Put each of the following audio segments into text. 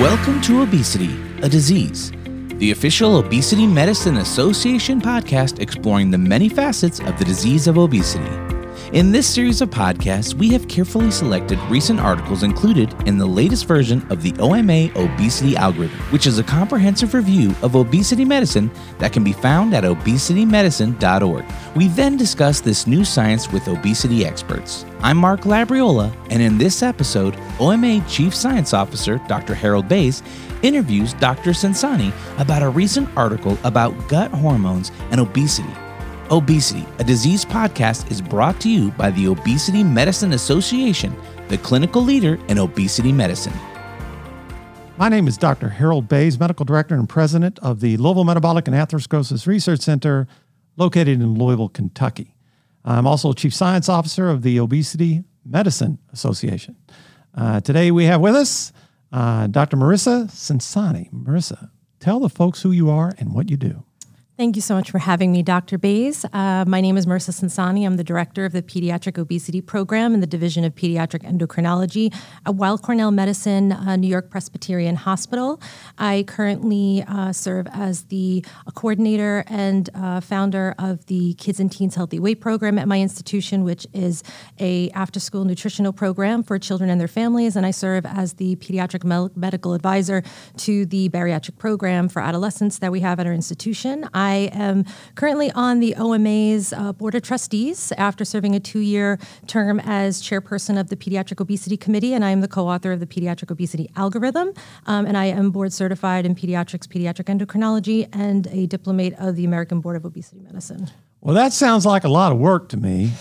Welcome to Obesity, a Disease, the official Obesity Medicine Association podcast exploring the many facets of the disease of obesity. In this series of podcasts, we have carefully selected recent articles included in the latest version of the OMA Obesity Algorithm, which is a comprehensive review of obesity medicine that can be found at obesitymedicine.org. We then discuss this new science with obesity experts. I'm Mark Labriola, and in this episode, OMA Chief Science Officer Dr. Harold Bays interviews Dr. Censani about a recent article about gut hormones and obesity. Obesity, a Disease podcast is brought to you by the Obesity Medicine Association, the clinical leader in obesity medicine. My name is Dr. Harold Bays, Medical Director and President of the Louisville Metabolic and Atherosclerosis Research Center, located in Louisville, Kentucky. I'm also Chief Science Officer of the Obesity Medicine Association. Today we have with us Dr. Marissa Censani. Marissa, tell the folks who you are and what you do. Thank you so much for having me, Dr. Bays. My name is Marissa Censani. I'm the director of the Pediatric Obesity Program in the Division of Pediatric Endocrinology at Weill Cornell Medicine, New York Presbyterian Hospital. I currently serve as the coordinator and founder of the Kids and Teens Healthy Weight Program at my institution, which is a after-school nutritional program for children and their families. And I serve as the pediatric medical advisor to the bariatric program for adolescents that we have at our institution. I am currently on the OMA's Board of Trustees after serving a 2-year term as chairperson of the Pediatric Obesity Committee, and I am the co-author of the Pediatric Obesity Algorithm, and I am board certified in pediatrics, pediatric endocrinology, and a diplomate of the American Board of Obesity Medicine. Well, that sounds like a lot of work to me,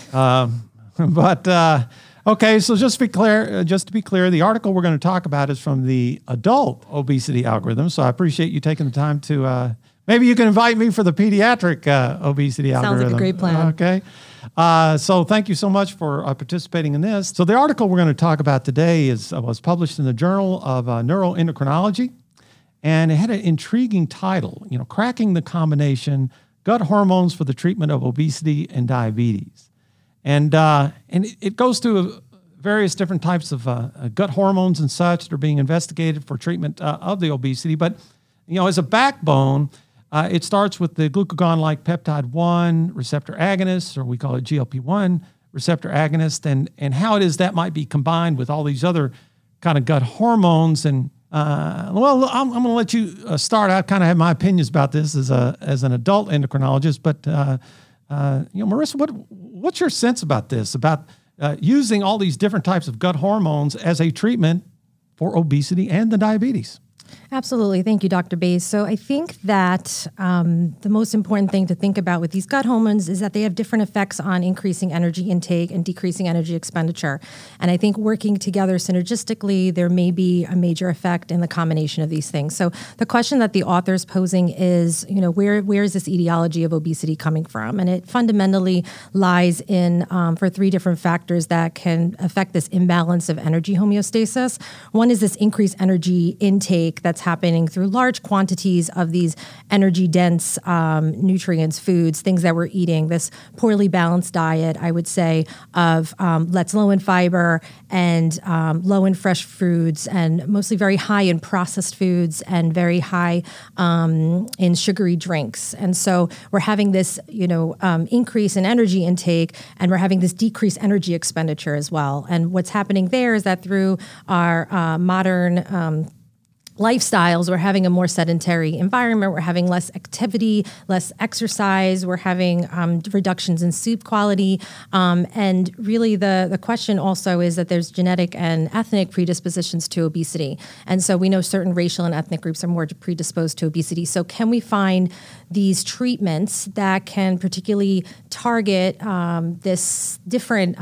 okay, so just to be clear, the article we're going to talk about is from the Adult Obesity Algorithm, so I appreciate you taking the time to maybe you can invite me for the pediatric obesity algorithm. Sounds like a great plan. Okay. So thank you so much for participating in this. So the article we're going to talk about today was published in the Journal of Neuroendocrinology, and it had an intriguing title, Cracking the Combination, Gut Hormones for the Treatment of Obesity and Diabetes. And it goes through various different types of gut hormones and such that are being investigated for treatment of the obesity. But, as a backbone, it starts with the glucagon-like peptide 1 receptor agonist, or we call it GLP-1 receptor agonist, and how it is that might be combined with all these other kind of gut hormones. And I'm going to let you start. I kind of have my opinions about this as an adult endocrinologist, but Marissa, what's your sense about this? About using all these different types of gut hormones as a treatment for obesity and the diabetes? Absolutely. Thank you, Dr. Bays. So I think that the most important thing to think about with these gut hormones is that they have different effects on increasing energy intake and decreasing energy expenditure. And I think working together synergistically, there may be a major effect in the combination of these things. So the question that the author is posing is, where is this etiology of obesity coming from? And it fundamentally lies in for 3 different factors that can affect this imbalance of energy homeostasis. One is this increased energy intake that's happening through large quantities of these energy-dense nutrients, foods, things that we're eating. This poorly balanced diet, I would say, of that's low in fiber and low in fresh foods, and mostly very high in processed foods and very high in sugary drinks. And so we're having this, increase in energy intake, and we're having this decreased energy expenditure as well. And what's happening there is that through our modern lifestyles, we're having a more sedentary environment, we're having less activity, less exercise, we're having reductions in sleep quality. And really the question also is that there's genetic and ethnic predispositions to obesity. And so we know certain racial and ethnic groups are more predisposed to obesity. So can we find these treatments that can particularly target this different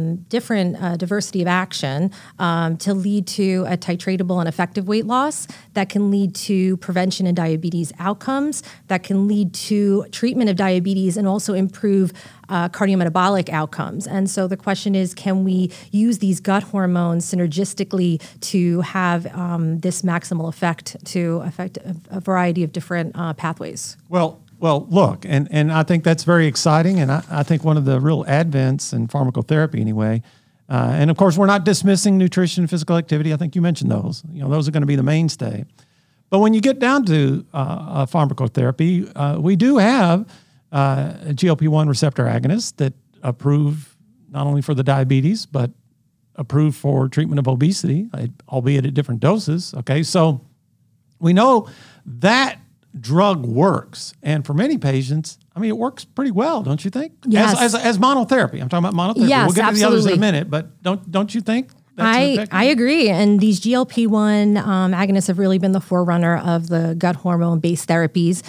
diversity of action to lead to a titratable and effective weight loss that can lead to prevention in diabetes outcomes, that can lead to treatment of diabetes and also improve cardiometabolic outcomes. And so the question is, can we use these gut hormones synergistically to have this maximal effect to affect a variety of different pathways? Well, look, and I think that's very exciting, and I think one of the real advents in pharmacotherapy anyway, And of course, we're not dismissing nutrition and physical activity. I think you mentioned those. Those are going to be the mainstay. But when you get down to pharmacotherapy, we do have a GLP-1 receptor agonist that approved not only for the diabetes, but approved for treatment of obesity, albeit at different doses. Okay, so we know that drug works. And for many patients, it works pretty well, don't you think? Yes. As monotherapy. I'm talking about monotherapy. Yes, we'll get to the absolutely. others in a minute, but don't you think? I agree. And these GLP-1 agonists have really been the forerunner of the gut hormone-based therapies.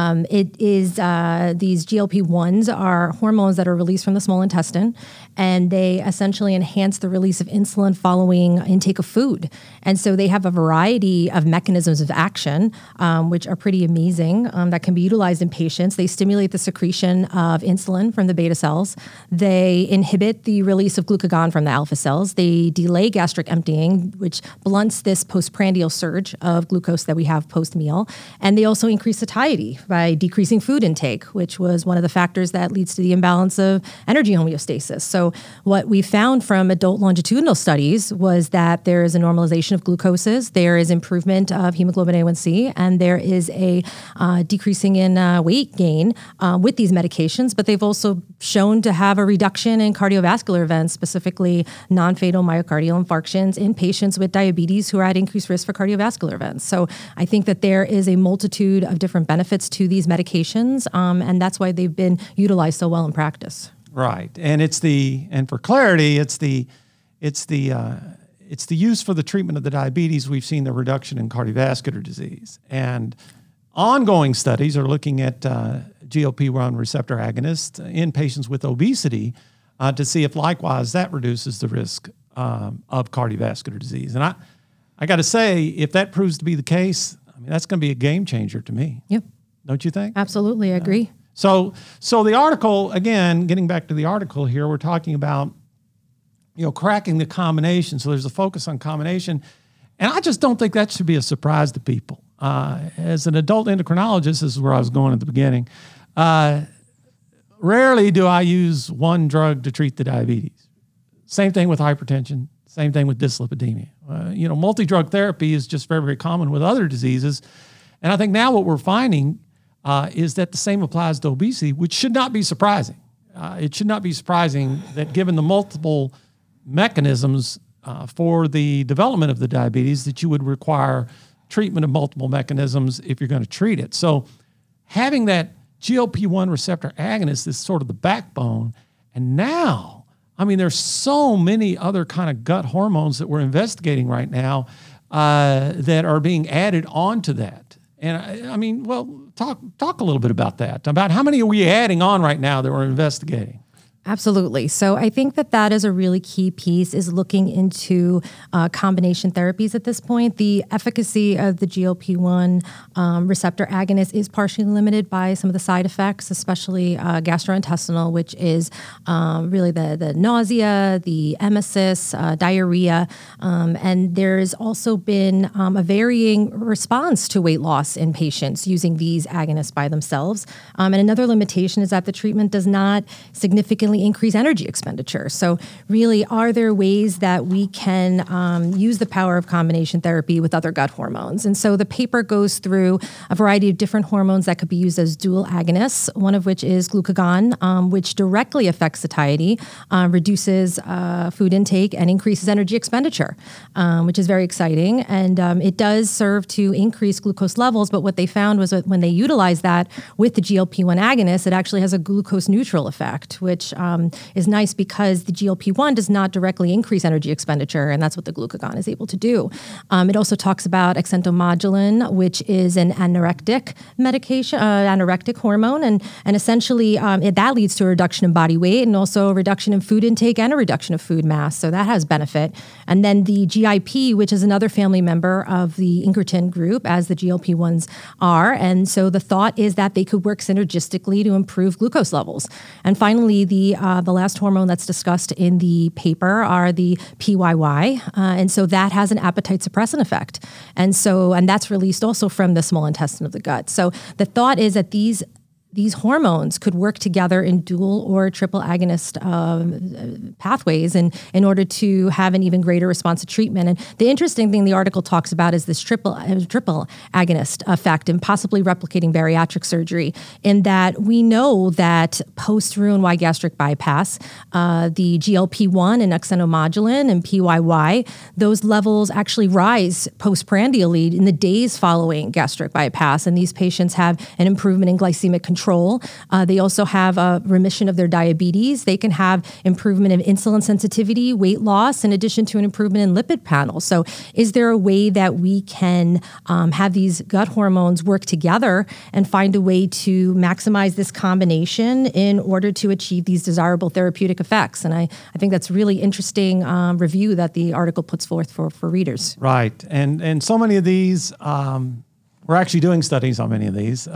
These GLP-1s are hormones that are released from the small intestine, and they essentially enhance the release of insulin following intake of food. And so they have a variety of mechanisms of action, which are pretty amazing, that can be utilized in patients. They stimulate the secretion of insulin from the beta cells. They inhibit the release of glucagon from the alpha cells. They delay gastric emptying, which blunts this postprandial surge of glucose that we have post-meal. And they also increase satiety by decreasing food intake, which was one of the factors that leads to the imbalance of energy homeostasis. So what we found from adult longitudinal studies was that there is a normalization of glucoses, there is improvement of hemoglobin A1C, and there is a decreasing in weight gain with these medications, but they've also shown to have a reduction in cardiovascular events, specifically non-fatal myocardial infarctions in patients with diabetes who are at increased risk for cardiovascular events. So I think that there is a multitude of different benefits to these medications, and that's why they've been utilized so well in practice. Right, and for clarity, it's the use for the treatment of the diabetes. We've seen the reduction in cardiovascular disease, and ongoing studies are looking at GLP-1 receptor agonists in patients with obesity to see if likewise that reduces the risk of cardiovascular disease. And I got to say, if that proves to be the case, that's going to be a game changer to me. Yep. Don't you think? Absolutely, I agree. So the article, again, getting back to the article here, we're talking about, cracking the combination. So there's a focus on combination. And I just don't think that should be a surprise to people. As an adult endocrinologist, this is where I was going at the beginning, rarely do I use one drug to treat the diabetes. Same thing with hypertension, same thing with dyslipidemia. Multi-drug therapy is just very, very common with other diseases. And I think now what we're finding is that the same applies to obesity, which should not be surprising. It should not be surprising that given the multiple mechanisms for the development of the diabetes, that you would require treatment of multiple mechanisms if you're going to treat it. So having that GLP-1 receptor agonist is sort of the backbone. And now, there's so many other kind of gut hormones that we're investigating right now that are being added onto that. And talk a little bit about that. About how many are we adding on right now that we're investigating? Absolutely. So I think that is a really key piece, is looking into combination therapies at this point. The efficacy of the GLP-1 receptor agonist is partially limited by some of the side effects, especially gastrointestinal, which is really the nausea, the emesis, diarrhea. And there's also been a varying response to weight loss in patients using these agonists by themselves. And another limitation is that the treatment does not significantly increase energy expenditure. So really, are there ways that we can use the power of combination therapy with other gut hormones? And so the paper goes through a variety of different hormones that could be used as dual agonists, one of which is glucagon, which directly affects satiety, reduces food intake, and increases energy expenditure, which is very exciting. And it does serve to increase glucose levels, but what they found was that when they utilize that with the GLP-1 agonist, it actually has a glucose neutral effect, which is nice because the GLP-1 does not directly increase energy expenditure, and that's what the glucagon is able to do. It also talks about exentomodulin, which is an anorectic medication, anorectic hormone, and essentially that leads to a reduction in body weight and also a reduction in food intake and a reduction of food mass, so that has benefit. And then the GIP, which is another family member of the incretin group, as the GLP-1s are, and so the thought is that they could work synergistically to improve glucose levels. And finally, the last hormone that's discussed in the paper are the PYY, and so that has an appetite suppressant effect, and that's released also from the small intestine of the gut. So the thought is that these these hormones could work together in dual or triple agonist pathways in order to have an even greater response to treatment. And the interesting thing the article talks about is this triple agonist effect and possibly replicating bariatric surgery, in that we know that post-Roux-en-Y gastric bypass, the GLP-1 and exenomodulin and PYY, those levels actually rise postprandially in the days following gastric bypass. And these patients have an improvement in glycemic control. They also have a remission of their diabetes. They can have improvement in insulin sensitivity, weight loss, in addition to an improvement in lipid panels. So is there a way that we can have these gut hormones work together and find a way to maximize this combination in order to achieve these desirable therapeutic effects? And I think that's really interesting review that the article puts forth for readers. Right. And so many of these, we're actually doing studies on many of these.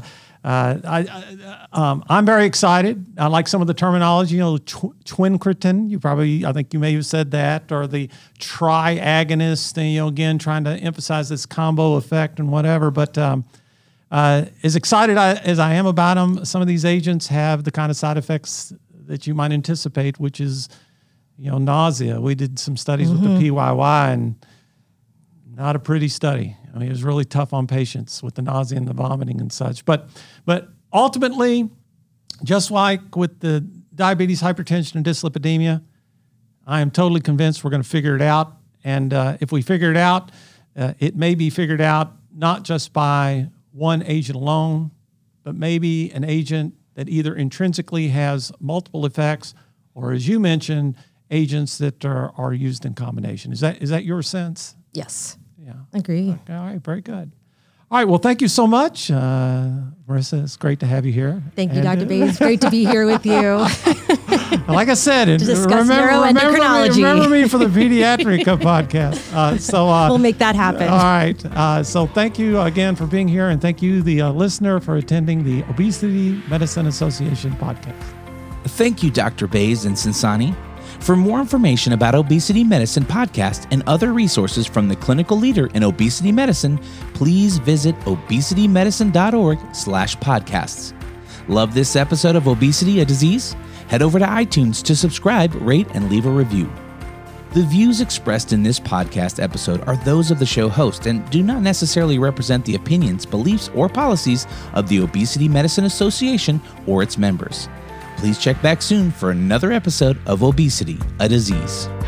I'm very excited. I like some of the terminology, twincretin. I think you may have said that, or the triagonist, again, trying to emphasize this combo effect and whatever. But as excited as I am about them, some of these agents have the kind of side effects that you might anticipate, which is, nausea. We did some studies with the PYY, and not a pretty study. I mean, it was really tough on patients with the nausea and the vomiting and such. But ultimately, just like with the diabetes, hypertension, and dyslipidemia, I am totally convinced we're going to figure it out. And if we figure it out, it may be figured out not just by one agent alone, but maybe an agent that either intrinsically has multiple effects, or, as you mentioned, agents that are used in combination. Is that your sense? Yes. Yeah. Agree. Okay, all right. Very good. All right. Well, thank you so much, Marissa. It's great to have you here. Thank you, Dr. Bays. It's great to be here with you. Like I said, to discuss neuroendocrinology. Remember me for the pediatric podcast. We'll make that happen. All right. So thank you again for being here, and thank you, the listener, for attending the Obesity Medicine Association podcast. Thank you, Dr. Bays and Cinsani. For more information about Obesity Medicine podcast and other resources from the clinical leader in obesity medicine, please visit obesitymedicine.org/podcasts. Love this episode of Obesity, a Disease? Head over to iTunes to subscribe, rate, and leave a review. The views expressed in this podcast episode are those of the show host and do not necessarily represent the opinions, beliefs, or policies of the Obesity Medicine Association or its members. Please check back soon for another episode of Obesity, a Disease.